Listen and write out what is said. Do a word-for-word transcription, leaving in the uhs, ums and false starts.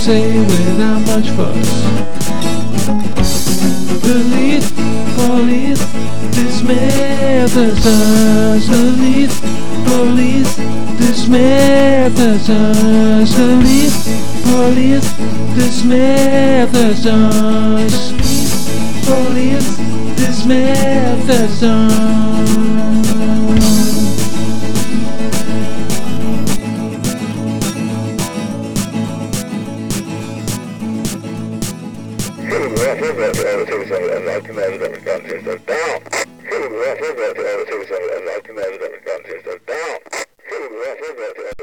say without much fuss. Police, police, dismantle us. Police, police, dismantle us. Police, police, dismantle us. Police, dismantle us. I'd like to know that the countries are down. I'd like to know that the countries are down.